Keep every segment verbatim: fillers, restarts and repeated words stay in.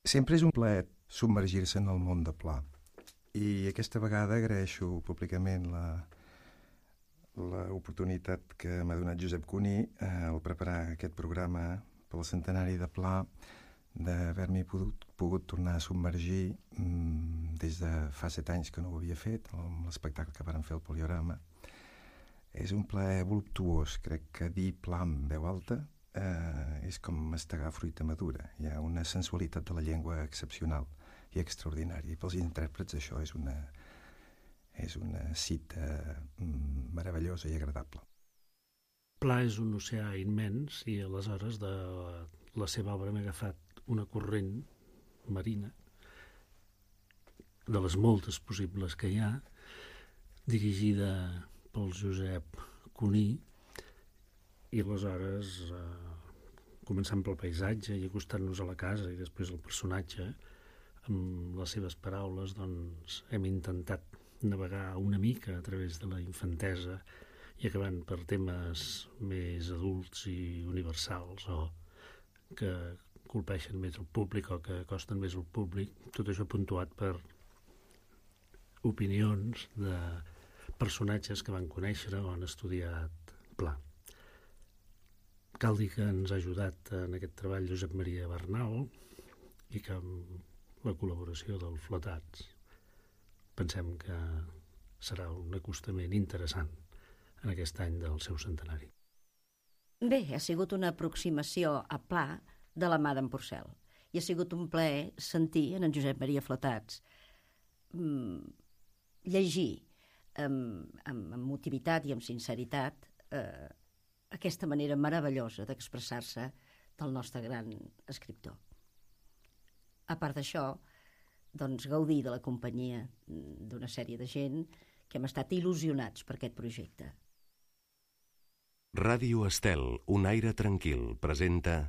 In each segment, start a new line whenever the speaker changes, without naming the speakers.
Sempre és un plaer submergir-se en el món de Pla. I aquesta vegada agraeixo públicament la, l'oportunitat que m'ha donat Josep Cuní eh, al preparar aquest programa pel centenari de Pla, d'haver-m'hi pogut, pogut tornar a submergir mmm, des de fa set anys que no ho havia fet, amb l'espectacle que varen fer al Poliorama. És un plaer voluptuós. Crec que dir Pla amb veu alta eh, és com mastegar fruita madura. Hi ha una sensualitat de la llengua excepcional i extraordinària. I pels intèrprets això és una, és una cita mm, meravellosa i agradable.
Pla és un oceà immens i aleshores de la, la seva obra m'ha agafat una corrent marina de les moltes possibles que hi ha, dirigida pel Josep Cuní, i aleshores eh, començant pel paisatge i acostant-nos a la casa i després al personatge, amb les seves paraules doncs, hem intentat navegar una mica a través de la infantesa i acabant per temes més adults i universals o que colpeixen més el públic o que costen més al públic, tot això puntuat per opinions de personatges que van conèixer o han estudiat Pla. Cal dir que ens ha ajudat en aquest treball Josep Maria Bernal i que amb la col·laboració del Flotats pensem que serà un acostament interessant en aquest any del seu centenari.
Bé, ha sigut una aproximació a Pla de la mà d'en Porcel. I ha sigut un plaer sentir en en Josep Maria Flotats mm, llegir amb, amb, amb motivitat i amb sinceritat eh, aquesta manera meravellosa d'expressar-se del nostre gran escriptor. A part d'això, doncs, gaudir de la companyia d'una sèrie de gent que hem estat il·lusionats per aquest projecte.
Ràdio Estel, un aire tranquil, presenta...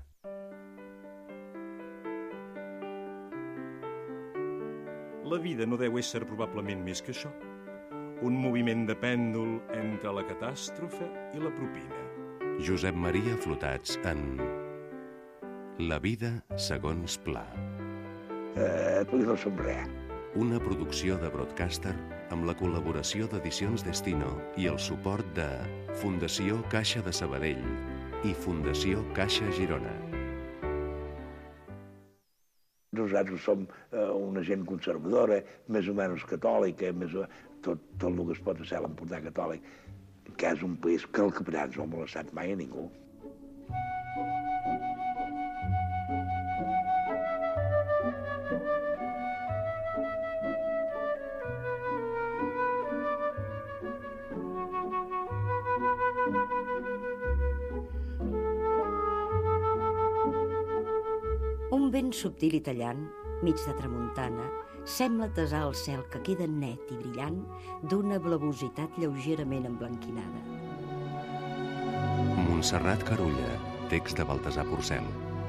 La vida no deu ésser probablement més que això. Un moviment de pèndol entre la catàstrofe i la propina.
Josep Maria Flotats en La vida segons Pla.
Eh, pues no som res.
Una producció de Broadcaster amb la col·laboració d'Edicions Destino i el suport de Fundació Caixa de Sabadell i Fundació Caixa Girona.
Nosaltres som eh, una gent conservadora, més o menys catòlica, més o... tot, tot el que es pot fer a l'Empordà catòlic, que és un país que el capitans no ha molestat mai a ningú.
Un vent subtil i tallant, mig de tramuntana, sembla tesar el cel que queda net i brillant d'una blavositat lleugerament emblanquinada.
Montserrat Carulla, text de Baltasar Porcel.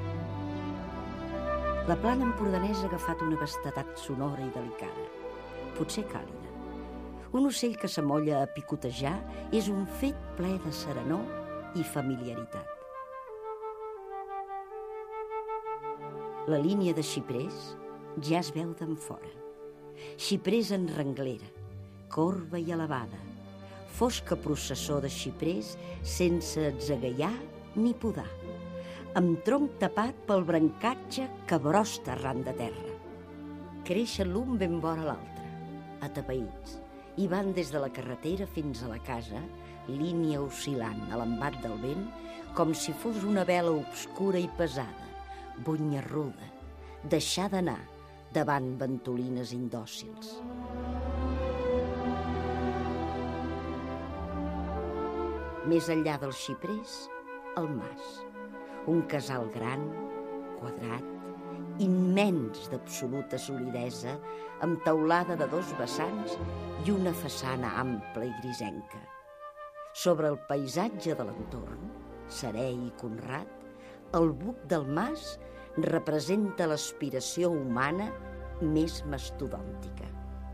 La plana empordanesa ha agafat una vastedat sonora i delicada, potser càlida. Un ocell que s'amolla a picotejar és un fet ple de serenor i familiaritat. La línia de xiprers ja es veu d'en fora. Xiprers en renglera, corba i elevada, fosca processó de xiprers sense atzagaiar ni podar, amb tronc tapat pel brancatge que brosta arran de terra. Creixen l'un ben vora l'altre, atapeïts, i van des de la carretera fins a la casa, línia oscil·lant a l'embat del vent, com si fos una vela obscura i pesada, bunyarruda, deixar d'anar davant ventolines indòcils. Més enllà dels xiprers, el mas, un casal gran, quadrat, immens d'absoluta solidesa, amb teulada de dos vessants i una façana ampla i grisenca. Sobre el paisatge de l'entorn, serè i conrat, el buc del mas representa l'aspiració humana més mastodòntica.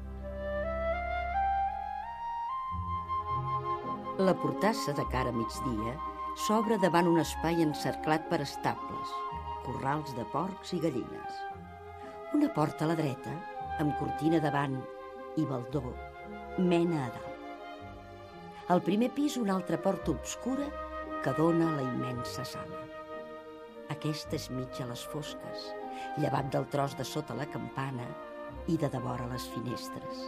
La portassa de cara a migdia s'obre davant un espai encerclat per estables, corrals de porcs i gallines. Una porta a la dreta, amb cortina davant i baldó, mena a dalt. Al primer pis una altra porta obscura que dona a la immensa sala. Aquesta és mitja a les fosques, llevat del tros de sota la campana i de devora les finestres.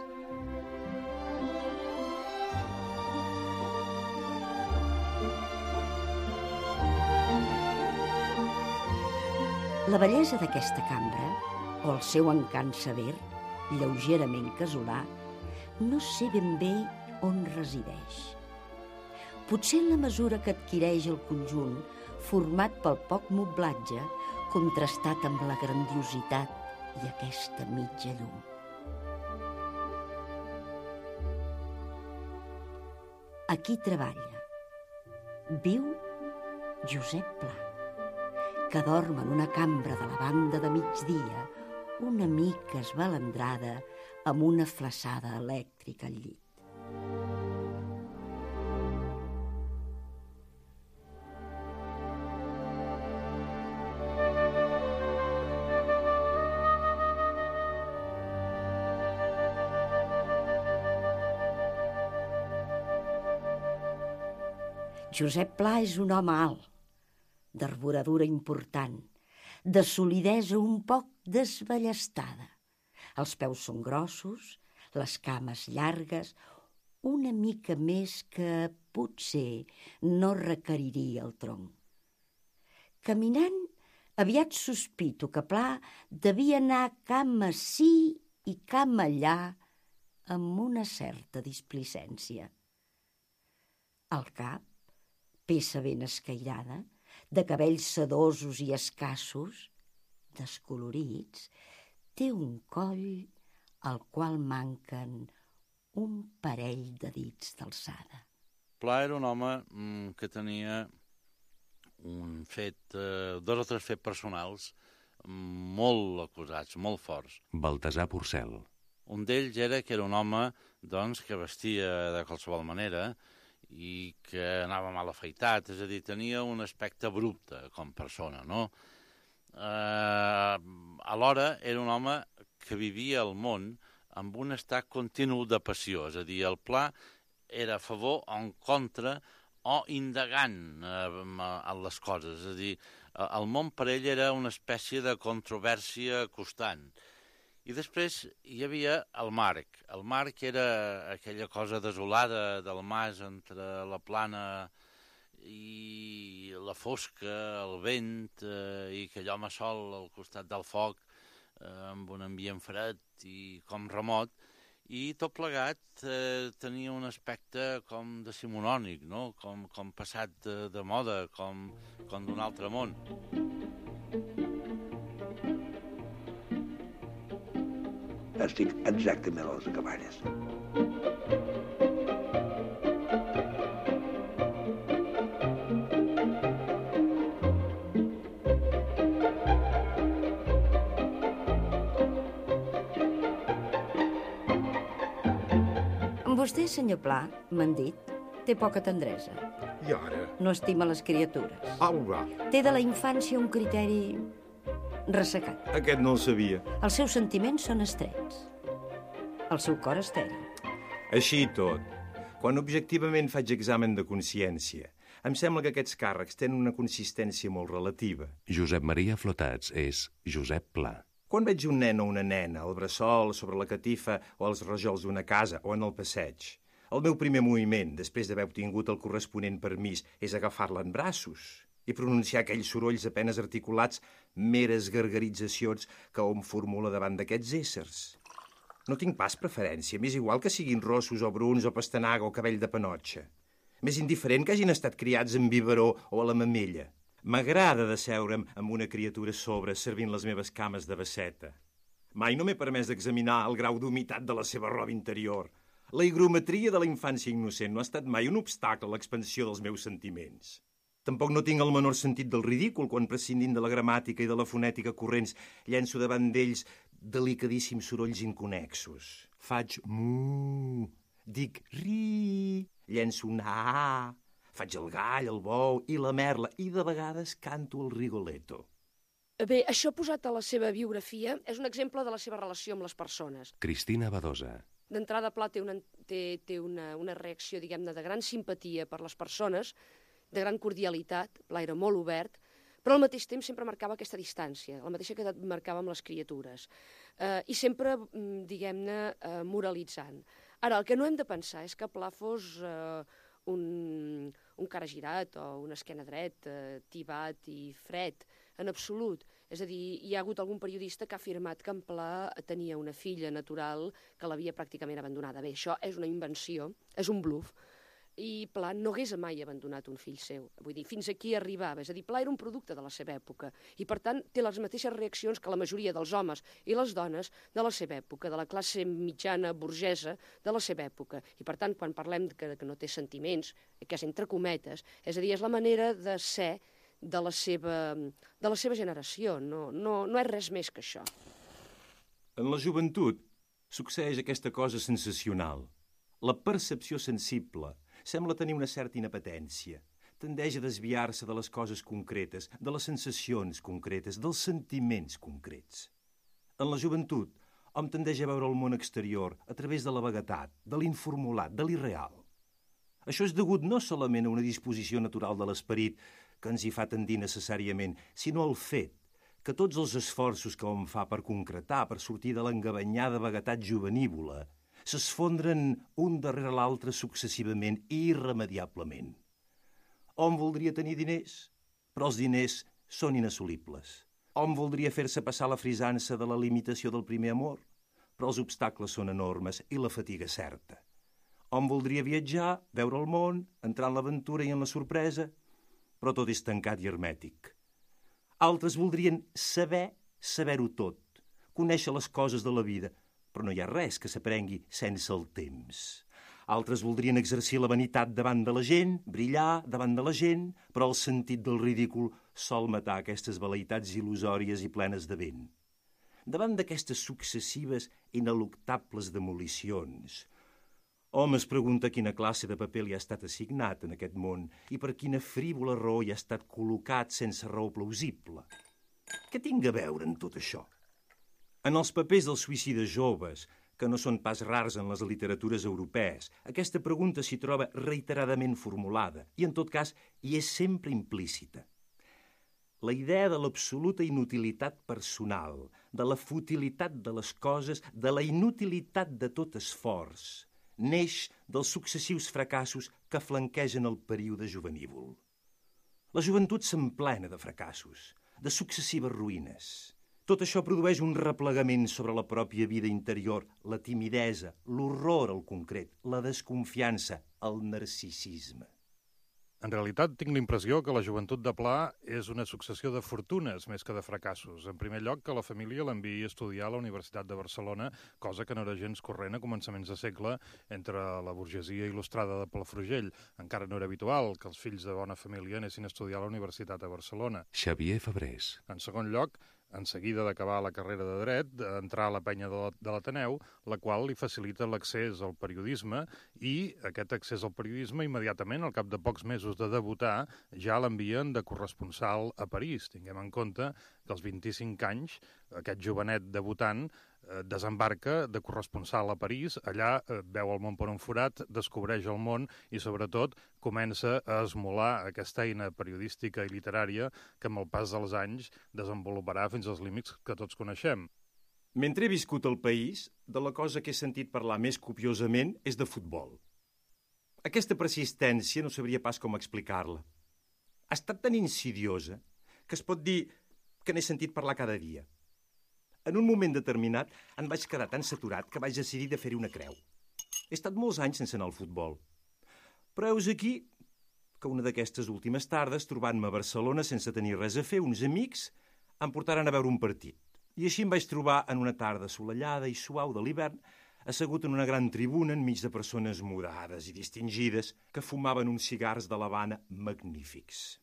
La bellesa d'aquesta cambra, o el seu encant sever, lleugerament casolà, no sé ben bé on resideix. Potser en la mesura que adquireix el conjunt, format pel poc moblatge, contrastat amb la grandiositat i aquesta mitja llum. Aquí treballa, viu Josep Pla, que dorm en una cambra de la banda de migdia, una mica esbalandrada amb una flaçada elèctrica al llit. Josep Pla és un home alt, d'arboradura important, de solidesa un poc desballestada. Els peus són grossos, les cames llargues, una mica més que potser no requeriria el tronc. Caminant, aviat sospito que Pla devia anar cama ací i cama allà amb una certa displicència. Al cap, peça ben escairada, de cabells sedosos i escassos, descolorits, té un coll al qual manquen un parell de dits d'alçada.
Pla era un home mm, que tenia un fet, eh, dos o tres fets personals molt acusats, molt forts.
Baltasar Porcel.
Un d'ells era que era un home doncs, que vestia de qualsevol manera i que anava mal afaitat, és a dir, tenia un aspecte abrupte com persona, no? Eh, alhora era un home que vivia al món amb un estat continu de passió, és a dir, el Pla era a favor o en contra o indagant eh, en les coses, és a dir, el món per ell era una espècie de controvèrsia constant. I després hi havia el Marc. El Marc era aquella cosa desolada del mas entre la plana i la fosca, el vent, eh, i aquell home sol al costat del foc, eh, amb un ambient fred i com remot, i tot plegat eh, tenia un aspecte com decimonònic, no? com, com passat de, de moda, com, com d'un altre món.
Estic exactament a les acaballes.
Vostè, senyor Pla, m'han dit, té poca tendresa.
I ara?
No estima les criatures.
Au, va.
Té de la infància un criteri ressecat.
Aquest no el sabia.
Els seus sentiments són estrets. El seu cor estèril.
Així i tot, quan objectivament faig examen de consciència, em sembla que aquests càrrecs tenen una consistència molt relativa.
Josep Maria Flotats és Josep Pla.
Quan veig un nen o una nena al bressol, sobre la catifa o als rajols d'una casa o en el passeig, el meu primer moviment, després d'haver obtingut el corresponent permís, és agafar-la en braços i pronunciar aquells sorolls apenes articulats, meres gargaritzacions que hom formula davant d'aquests éssers. No tinc pas preferència, m'és igual que siguin rossos o bruns o pastanaga o cabell de panotxa. M'és indiferent que hagin estat criats en biberó o a la mamella. M'agrada de seure'm amb una criatura sobre servint les meves cames de basseta. Mai no m'he permès d'examinar el grau d'humitat de la seva roba interior. La higrometria de la infància innocent no ha estat mai un obstacle a l'expansió dels meus sentiments. Tampoc no tinc el menor sentit del ridícul quan, prescindint de la gramàtica i de la fonètica corrents, llenço davant d'ells delicadíssims sorolls inconexos. Faig mu, dic ri, llenço un a, faig el gall, el bou i la merla, i de vegades canto el rigoletto.
Bé, això posat a la seva biografia és un exemple de la seva relació amb les persones.
Cristina Badosa.
D'entrada, Pla té una, té, té una, una reacció, diguem-ne, de gran simpatia per les persones, de gran cordialitat. Pla era molt obert, però al mateix temps sempre marcava aquesta distància, la mateixa que marcava amb les criatures, eh, i sempre, diguem-ne, eh, moralitzant. Ara, el que no hem de pensar és que Pla fos eh, un, un cara girat o una esquena dret, eh, tibat i fred, en absolut. És a dir, hi ha hagut algun periodista que ha afirmat que en Pla tenia una filla natural que l'havia pràcticament abandonada. Bé, això és una invenció, és un bluff, i Pla no hagués mai abandonat un fill seu. Vull dir, fins aquí arribava. És a dir, Pla era un producte de la seva època i, per tant, té les mateixes reaccions que la majoria dels homes i les dones de la seva època, de la classe mitjana burgesa de la seva època. I, per tant, quan parlem que, que no té sentiments, que és entre cometes, és a dir, és la manera de ser de la seva, de la seva generació. No, no, no és res més que això.
En la joventut succeeix aquesta cosa sensacional. La percepció sensible sembla tenir una certa inapetència. Tendeix a desviar-se de les coses concretes, de les sensacions concretes, dels sentiments concrets. En la joventut, hom tendeix a veure el món exterior a través de la vaguetat, de l'informulat, de l'irreal. Això és degut no solament a una disposició natural de l'esperit que ens hi fa tendir necessàriament, sinó al fet que tots els esforços que hom fa per concretar, per sortir de l'engabanyada vaguetat juvenívola, s'esfondren un darrere l'altre successivament i irremediablement. Hom voldria tenir diners, però els diners són inassolibles. Hom voldria fer-se passar la frisança de la limitació del primer amor, però els obstacles són enormes i la fatiga certa. Hom voldria viatjar, veure el món, entrar en l'aventura i en la sorpresa, però tot és tancat i hermètic. Altres voldrien saber, saber-ho tot, conèixer les coses de la vida, però no hi ha res que s'aprengui sense el temps. Altres voldrien exercir la vanitat davant de la gent, brillar davant de la gent, però el sentit del ridícul sol matar aquestes veleïtats il·lusòries i plenes de vent. Davant d'aquestes successives ineluctables demolicions, hom es pregunta quina classe de paper li ha estat assignat en aquest món i per quina frívola raó hi ha estat col·locat sense raó plausible. Què tinc a veure en tot això? En els papers dels suïcides joves, que no són pas rars en les literatures europees, aquesta pregunta s'hi troba reiteradament formulada i, en tot cas, hi és sempre implícita. La idea de l'absoluta inutilitat personal, de la futilitat de les coses, de la inutilitat de tot esforç, neix dels successius fracassos que flanquegen el període juvenívol. La joventut s'emplena de fracassos, de successives ruïnes. Tot això produeix un replegament sobre la pròpia vida interior, la timidesa, l'horror al concret, la desconfiança, el narcisisme.
En realitat, tinc l'impressió que la joventut de Pla és una successió de fortunes més que de fracassos. En primer lloc, que la família l'enviï a estudiar a la Universitat de Barcelona, cosa que no era gens corrent a començaments de segle entre la burgesia il·lustrada de Palafrugell. Encara no era habitual que els fills de bona família anessin a estudiar a la Universitat de Barcelona.
Xavier Febrés.
En segon lloc, en seguida d'acabar la carrera de dret, entrar a la penya de l'Ateneu, la qual li facilita l'accés al periodisme i aquest accés al periodisme immediatament, al cap de pocs mesos de debutar, ja l'envien de corresponsal a París. Tinguem en compte que als vint-i-cinc anys aquest jovenet debutant eh, desembarca de corresponsal a París, allà eh, veu el món per un forat, descobreix el món i, sobretot, comença a esmolar aquesta eina periodística i literària que, amb el pas dels anys, desenvoluparà fins als límits que tots coneixem.
Mentre he viscut al país, de la cosa que he sentit parlar més copiosament és de futbol. Aquesta persistència no sabria pas com explicar-la. Ha estat tan insidiosa que es pot dir que n'he sentit parlar cada dia. En un moment determinat em vaig quedar tan saturat que vaig decidir de fer-hi una creu. He estat molts anys sense anar al futbol. Però heus aquí que una d'aquestes últimes tardes, trobant-me a Barcelona sense tenir res a fer, uns amics em portaren a veure un partit. I així em vaig trobar en una tarda assolellada i suau de l'hivern, assegut en una gran tribuna enmig de persones mudades i distingides que fumaven uns cigars de l'Havana magnífics.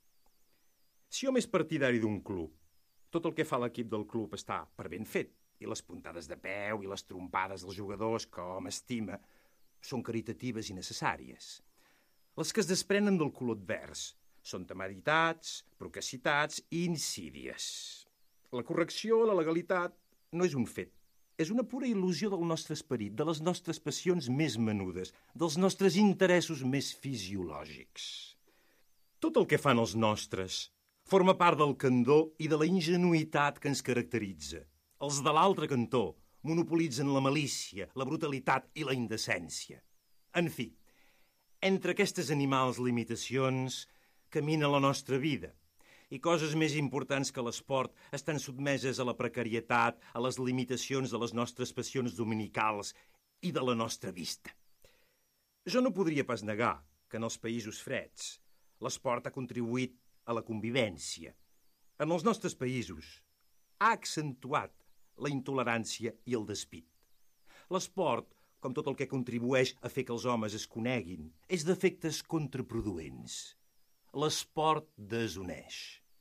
Si hom és partidari d'un club, tot el que fa l'equip del club està per ben fet, i les puntades de peu i les trompades dels jugadors que hom estima són caritatives i necessàries. Les que es desprenen del color advers són temeritats, procacitats i insídies. La correcció, la legalitat, no és un fet. És una pura il·lusió del nostre esperit, de les nostres passions més menudes, dels nostres interessos més fisiològics. Tot el que fan els nostres forma part del candor i de la ingenuïtat que ens caracteritza. Els de l'altre cantó monopolitzen la malícia, la brutalitat i la indecència. En fi, entre aquestes animals limitacions camina la nostra vida, i coses més importants que l'esport estan sotmeses a la precarietat, a les limitacions de les nostres passions dominicals i de la nostra vista. Jo no podria pas negar que en els països freds l'esport ha contribuït a la convivència. En els nostres països ha accentuat la intolerància i el despit. L'esport, com tot el que contribueix a fer que els homes es coneguin, és d'efectes contraproduents. L'esport desuneix.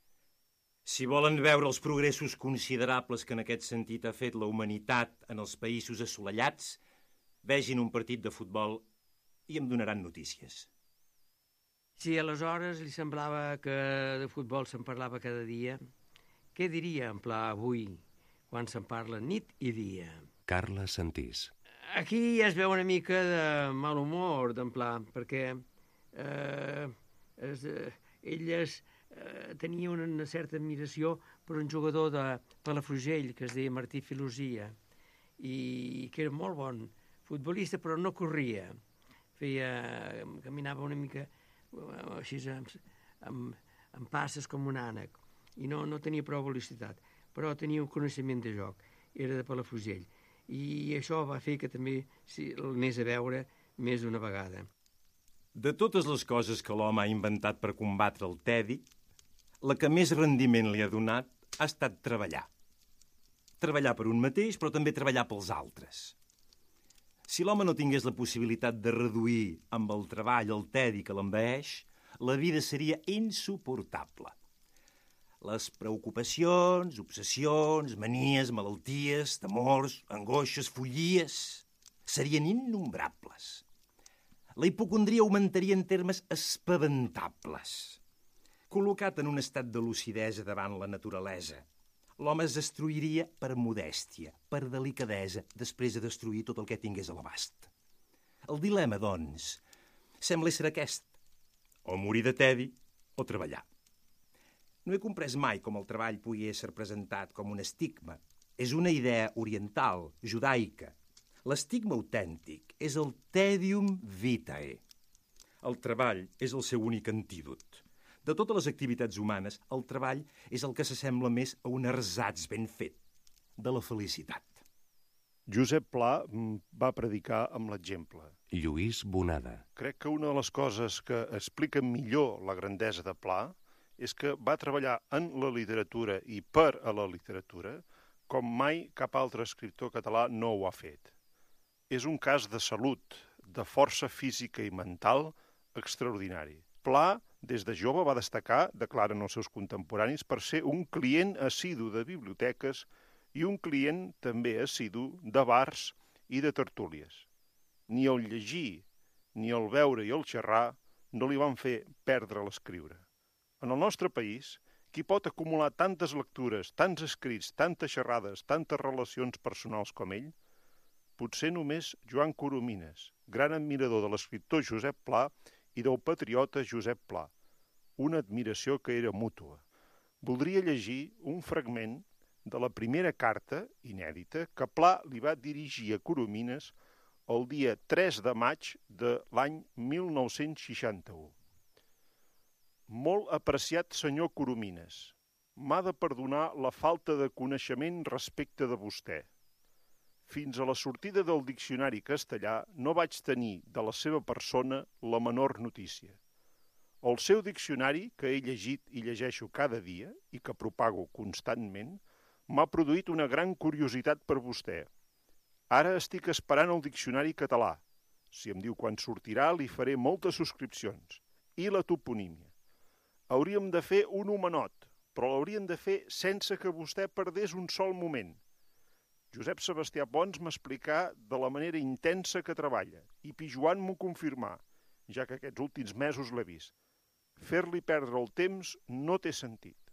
Si volen veure els progressos considerables que en aquest sentit ha fet la humanitat en els països assolellats, vegin un partit de futbol i em donaran notícies.
Si aleshores li semblava que de futbol se'n parlava cada dia, què diria en pla avui, quan se'n parla nit i dia?
Carles Santís.
Aquí ja es veu una mica de mal humor, d'en pla, perquè eh, es, eh, elles eh, tenia una, una certa admiració per un jugador de Palafrugell que es deia Martí Filosia i que era molt bon futbolista, però no corria. Feia, caminava una mica així amb, amb, amb passes com un ànec i no, no tenia prou velocitat, però tenia un coneixement de joc, era de Palafrugell, i això va fer que també sí, l'anés a veure més d'una vegada.
De totes les coses que l'home ha inventat per combatre el tedi, la que més rendiment li ha donat ha estat treballar. Treballar per un mateix, però també treballar pels altres. Si l'home no tingués la possibilitat de reduir amb el treball el tedi que l'envaeix, la vida seria insuportable. Les preocupacions, obsessions, manies, malalties, temors, angoixes, follies, serien innombrables. La hipocondria augmentaria en termes espaventables. Col·locat en un estat de lucidesa davant la naturalesa, l'home es destruiria per modèstia, per delicadesa, després de destruir tot el que tingués a l'abast. El dilema, doncs, sembla ser aquest: o morir de tedi o treballar. No he comprès mai com el treball pugui ésser presentat com un estigma. És una idea oriental, judaica. L'estigma autèntic és el tedium vitae. El treball és el seu únic antídot. De totes les activitats humanes, el treball és el que s'assembla més a un ersatz ben fet de la felicitat.
Josep Pla va predicar amb l'exemple.
Lluís Bonada.
Crec que una de les coses que expliquen millor la grandesa de Pla és que va treballar en la literatura i per a la literatura com mai cap altre escriptor català no ho ha fet. És un cas de salut, de força física i mental extraordinari. Pla, des de jove, va destacar, declaren els seus contemporanis, per ser un client assidu de biblioteques i un client també assidu de bars i de tertúlies. Ni el llegir, ni el veure i el xerrar no li van fer perdre l'escriure. En el nostre país, qui pot acumular tantes lectures, tants escrits, tantes xerrades, tantes relacions personals com ell? Potser només Joan Coromines, gran admirador de l'escriptor Josep Pla i del patriota Josep Pla. Una admiració que era mútua. Voldria llegir un fragment de la primera carta, inèdita, que Pla li va dirigir a Coromines el dia tres de maig de l'any mil nou-cents seixanta-u. Molt apreciat senyor Coromines, m'ha de perdonar la falta de coneixement respecte de vostè. Fins a la sortida del diccionari castellà no vaig tenir de la seva persona la menor notícia. El seu diccionari, que he llegit i llegeixo cada dia i que propago constantment, m'ha produït una gran curiositat per vostè. Ara estic esperant el diccionari català. Si em diu quan sortirà, li faré moltes subscripcions. I la toponímia. Hauríem de fer un homenot, però l'hauríem de fer sense que vostè perdés un sol moment. Josep Sebastià Pons m'explicà de la manera intensa que treballa, i Pijuan m'ho confirmà, ja que aquests últims mesos l'he vist. Fer-li perdre el temps no té sentit.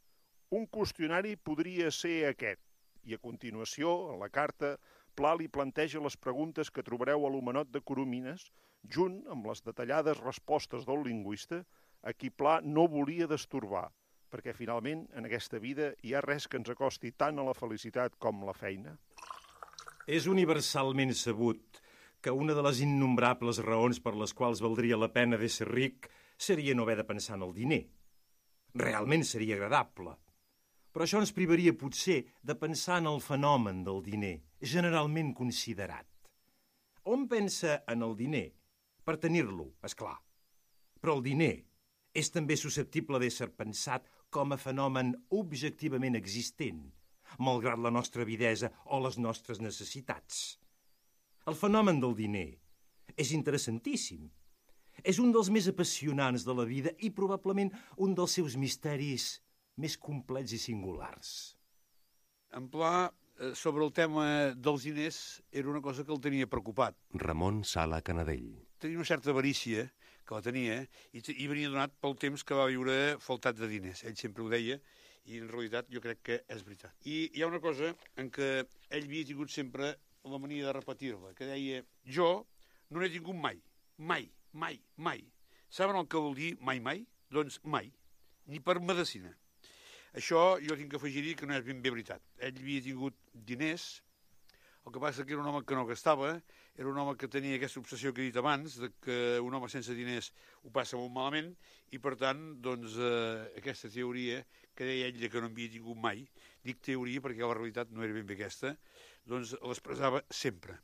Un qüestionari podria ser aquest, i a continuació, en la carta, Pla li planteja les preguntes que trobareu a l'Homenot de Coromines, junt amb les detallades respostes del lingüista, a qui Pla no volia destorbar, perquè finalment en aquesta vida hi ha res que ens acosti tant a la felicitat com la feina.
És universalment sabut que una de les innombrables raons per les quals valdria la pena de ser ric seria no haver de pensar en el diner. Realment seria agradable. Però això ens privaria potser de pensar en el fenomen del diner, generalment considerat. Hom pensa en el diner per tenir-lo, és clar. Però el diner és també susceptible d'ésser pensat com a fenomen objectivament existent, malgrat la nostra avidesa o les nostres necessitats. El fenomen del diner és interessantíssim. És un dels més apassionants de la vida i probablement un dels seus misteris més complets i singulars.
En Pla, sobre el tema dels diners, era una cosa que el tenia preocupat.
Ramon Sala Canadell.
Tenia una certa avarícia, que la tenia, i, i venia donat pel temps que va viure faltat de diners. Ell sempre ho deia, i en realitat jo crec que és veritat. I hi ha una cosa en què ell havia tingut sempre la mania de repetir-la, que deia, jo no n'he tingut mai, mai, mai, mai. Saben el que vol dir mai, mai? Doncs mai, ni per medicina. Això jo tinc que afegir-hi que no és ben bé veritat. Ell havia tingut diners, el que passa que era un home que no gastava, era un home que tenia aquesta obsessió que he dit abans, de que un home sense diners ho passa molt malament, i per tant, doncs, eh, aquesta teoria que deia ell que no havia tingut mai, dic teoria perquè la realitat no era ben bé aquesta, doncs l'expressava sempre.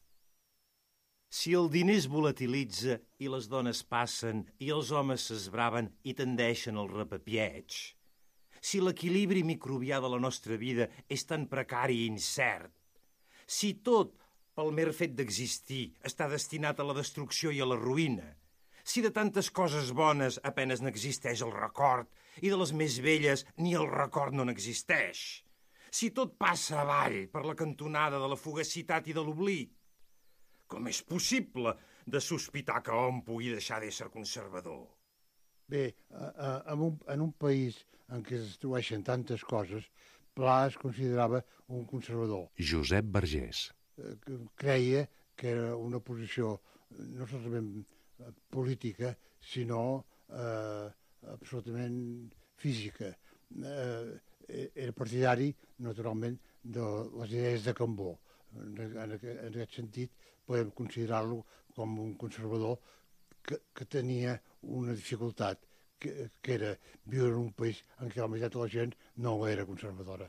Si el diner es volatilitza i les dones passen i els homes s'esbraven i tendeixen al repapieig, si l'equilibri microbià de la nostra vida és tan precari i incert, si tot, pel mer fet d'existir, està destinat a la destrucció i a la ruïna, si de tantes coses bones apenes n'existeix el record i de les més velles ni el record no n'existeix, si tot passa avall per la cantonada de la fugacitat i de l'oblit, com és possible de sospitar que hom pugui deixar d'ésser conservador?
Bé, en un, en un país en què es destrueixen tantes coses, Pla es considerava un conservador.
Josep Vergés.
Creia que era una posició no solament política, sinó eh, absolutament física. Eh, era partidari, naturalment, de les idees de Cambó. En, en, en aquest sentit, podem considerar-lo com un conservador que, que tenia una dificultat, que, que era viure en un país en què la meitat de la gent no era conservadora.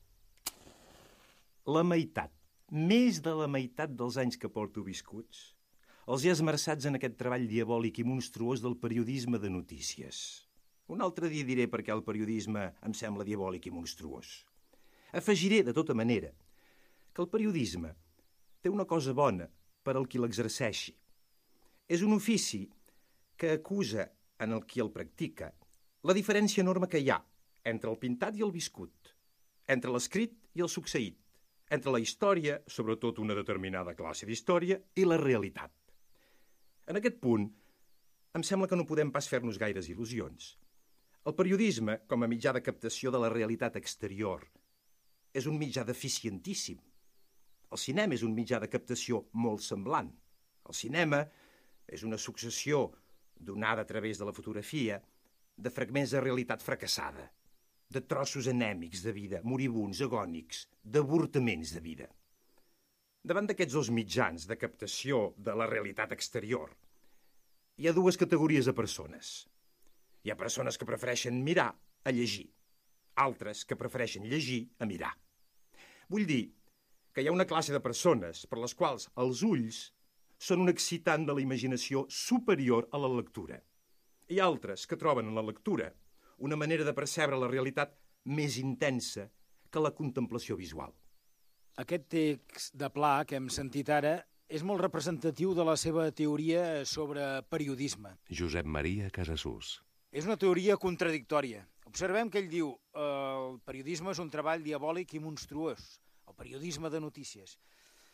La meitat, més de la meitat dels anys que porto viscuts, els he esmerçats en aquest treball diabòlic i monstruós del periodisme de notícies. Un altre dia diré per què el periodisme em sembla diabòlic i monstruós. Afegiré, de tota manera, que el periodisme té una cosa bona per al qui l'exerceixi. És un ofici que acusa en el qui el practica la diferència enorme que hi ha entre el pintat i el viscut, entre l'escrit i el succeït, entre la història, sobretot una determinada classe d'història, i la realitat. En aquest punt, em sembla que no podem pas fer-nos gaires il·lusions. El periodisme, com a mitjà de captació de la realitat exterior, és un mitjà deficientíssim. El cinema és un mitjà de captació molt semblant. El cinema és una successió donada a través de la fotografia de fragments de realitat fracassada, de trossos anèmics de vida, moribunds, agònics, d'avortaments de vida. Davant d'aquests dos mitjans de captació de la realitat exterior, hi ha dues categories de persones. Hi ha persones que prefereixen mirar a llegir, altres que prefereixen llegir a mirar. Vull dir que hi ha una classe de persones per les quals els ulls són un excitant de la imaginació superior a la lectura. Hi ha altres que troben en la lectura una manera de percebre la realitat més intensa que la contemplació visual.
Aquest text de Pla que hem sentit ara és molt representatiu de la seva teoria sobre periodisme.
Josep Maria Casassús.
És una teoria contradictòria. Observem que ell diu eh, el periodisme és un treball diabòlic i monstruós, el periodisme de notícies.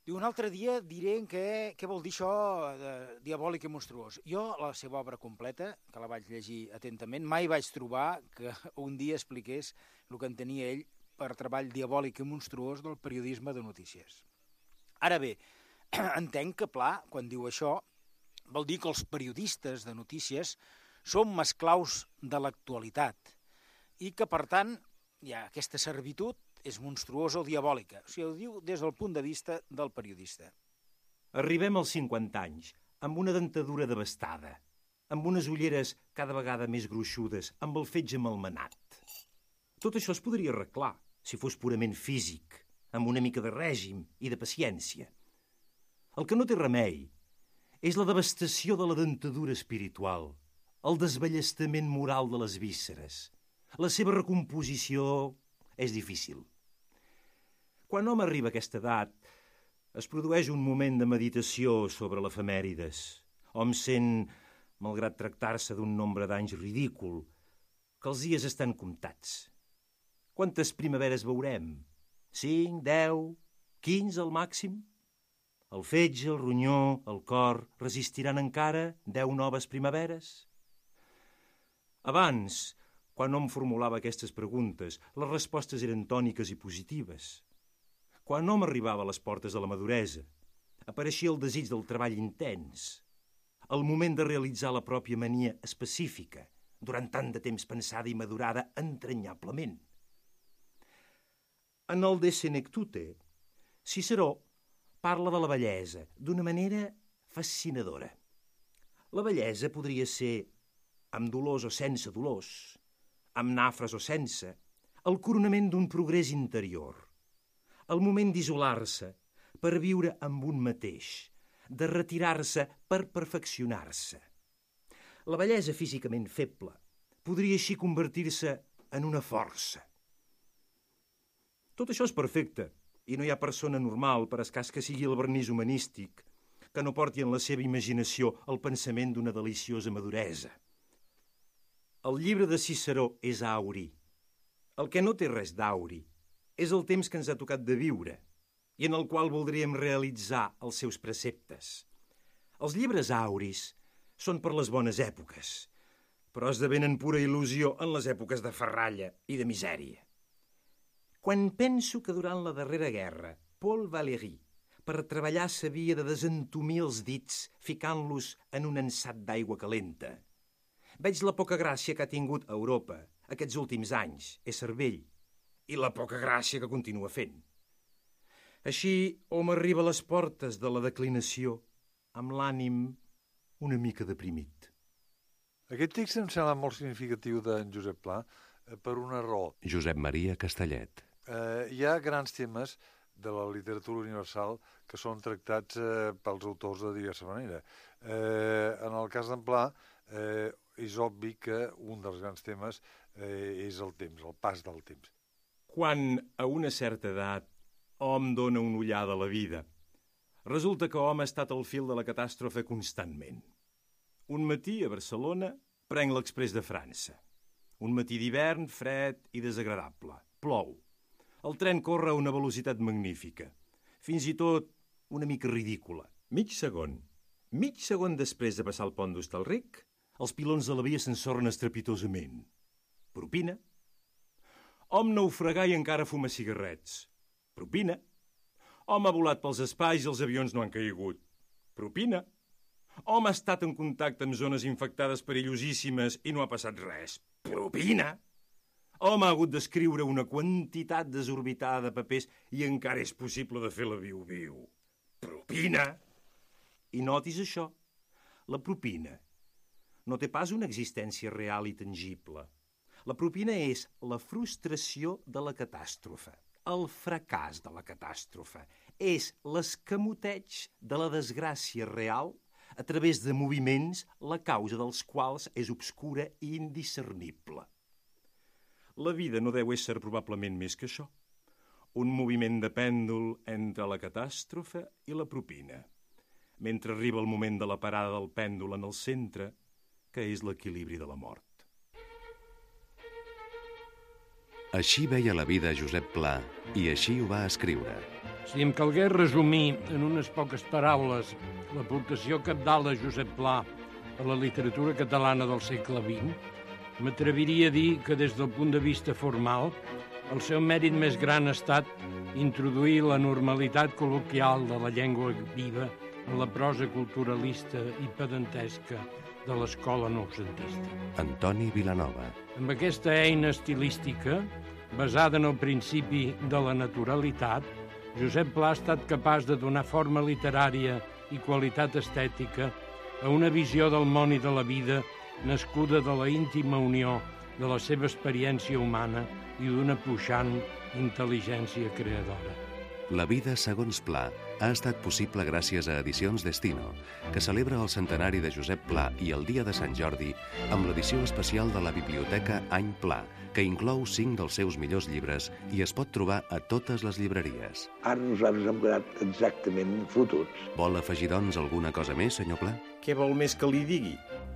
Diu, un altre dia diré què, què vol dir això de diabòlic i monstruós. Jo, la seva obra completa, que la vaig llegir atentament, mai vaig trobar que un dia expliqués el que entenia ell per treball diabòlic i monstruós del periodisme de notícies. Ara bé, entenc que Pla, quan diu això, vol dir que els periodistes de notícies som esclaus de l'actualitat i que, per tant, hi ha aquesta servitud és monstruosa o diabòlica. O sigui, ho diu des del punt de vista del periodista.
Arribem als cinquanta anys, amb una dentadura devastada, amb unes ulleres cada vegada més gruixudes, amb el fetge malmenat. Tot això es podria arreglar, si fos purament físic, amb una mica de règim i de paciència. El que no té remei és la devastació de la dentadura espiritual, el desballestament moral de les vísceres. La seva recomposició és difícil. Quan hom arriba a aquesta edat, es produeix un moment de meditació sobre l'efemèrides. Hom sent, malgrat tractar-se d'un nombre d'anys ridícul, que els dies estan comptats. Quantes primaveres veurem? Cinc, deu, quinze al màxim? El fetge, el ronyó, el cor resistiran encara deu noves primaveres? Abans, quan hom formulava aquestes preguntes, les respostes eren tòniques i positives. Quan hom arribava a les portes de la maduresa, apareixia el desig del treball intens, el moment de realitzar la pròpia mania específica, durant tant de temps pensada i madurada entranyablement. En el De Senectute, Ciceró parla de la bellesa d'una manera fascinadora. La bellesa podria ser amb dolors o sense dolors, amb nafres o sense, el coronament d'un progrés interior, el moment d'isolar-se per viure amb un mateix, de retirar-se per perfeccionar-se. La bellesa físicament feble podria així convertir-se en una força. Tot això és perfecte, i no hi ha persona normal, per escàs que sigui el vernís humanístic, que no porti en la seva imaginació el pensament d'una deliciosa maduresa. El llibre de Ciceró és auri. El que no té res d'auri és el temps que ens ha tocat de viure i en el qual voldríem realitzar els seus preceptes. Els llibres auris són per les bones èpoques, però esdevenen pura il·lusió en les èpoques de ferralla i de misèria. Quan penso que durant la darrera guerra, Paul Valéry, per treballar s'havia de desentumir els dits ficant-los en un ansat d'aigua calenta, veig la poca gràcia que ha tingut Europa aquests últims anys, és cervell, i la poca gràcia que continua fent. Així hom arriba a les portes de la declinació amb l'ànim una mica deprimit.
Aquest text em sembla molt significatiu d'en Josep Pla per una raó.
Josep Maria Castellet.
Eh, hi ha grans temes de la literatura universal que són tractats eh, pels autors de diversa manera. Eh, en el cas d'en Pla, eh, és obvi que un dels grans temes eh, és el temps, el pas del temps.
Quan a una certa edat hom dona una ullada a la vida, resulta que hom ha estat al fil de la catàstrofe constantment. Un matí a Barcelona prenc l'exprés de França. Un matí d'hivern, fred i desagradable. Plou. El tren corre a una velocitat magnífica, fins i tot una mica ridícula. Mig segon. Mig segon després de passar el pont d'Hostalric, els pilons de la via s'ensorren estrepitosament. Propina. Hom naufragar i encara fuma cigarrets. Propina. Hom ha volat pels espais i els avions no han caigut. Propina. Hom ha estat en contacte amb zones infectades perillosíssimes i no ha passat res. Propina. Hom ha hagut d'escriure una quantitat desorbitada de papers i encara és possible de fer la viu-viu. Propina. I notis això. La propina no té pas una existència real i tangible. La propina és la frustració de la catàstrofe, el fracàs de la catàstrofe. És l'escamoteig de la desgràcia real a través de moviments la causa dels quals és obscura i indiscernible. La vida no deu ésser probablement més que això. Un moviment de pèndol entre la catàstrofe i la propina, mentre arriba el moment de la parada del pèndol en el centre, que és l'equilibri de la mort.
Així veia la vida Josep Pla i així ho va escriure.
Si em calgués resumir en unes poques paraules l'aportació cabdal de Josep Pla a la literatura catalana del segle vint, m'atreviria a dir que des del punt de vista formal el seu mèrit més gran ha estat introduir la normalitat col·loquial de la llengua viva en la prosa culturalista i pedantesca de l'escola noucentista.
Antoni Vilanova.
Amb aquesta eina estilística, basada en el principi de la naturalitat, Josep Pla ha estat capaç de donar forma literària i qualitat estètica a una visió del món i de la vida nascuda de la íntima unió de la seva experiència humana i d'una puixant intel·ligència creadora.
La vida segons Pla ha estat possible gràcies a Edicions Destino, que celebra el centenari de Josep Pla i el dia de Sant Jordi amb l'edició especial de la Biblioteca Any Pla, que inclou cinc dels seus millors llibres i es pot trobar a totes les llibreries.
Ara nosaltres hem quedat exactament fotuts.
Vol afegir, doncs, alguna cosa més, senyor Pla?
Què vol més que li digui?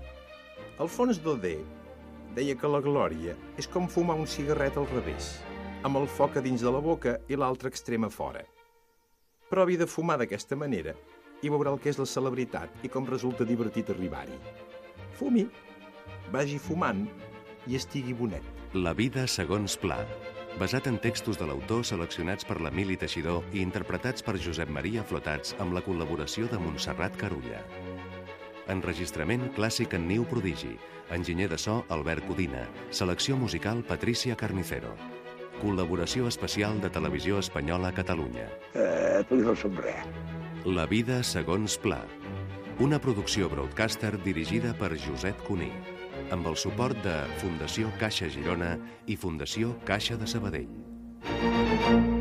Alfons Daudet deia que la glòria és com fumar un cigarret al revés, amb el foc a dins de la boca i l'altre extrem a fora. Provi de fumar d'aquesta manera i veurà el que és la celebritat i com resulta divertit arribar-hi. Fumi, vagi fumant i estigui bonet.
La vida segons Pla, basat en textos de l'autor seleccionats per l'Emili Teixidor i interpretats per Josep Maria Flotats amb la col·laboració de Montserrat Carulla. Enregistrament clàssic en Niu Prodigi, enginyer de so Albert Codina, selecció musical Patricia Carnicero. Col·laboració especial de Televisió Espanyola a Catalunya.
Eh, tu no som res.
La vida segons Pla. Una producció broadcaster dirigida per Josep Cuní, amb el suport de Fundació Caixa Girona i Fundació Caixa de Sabadell.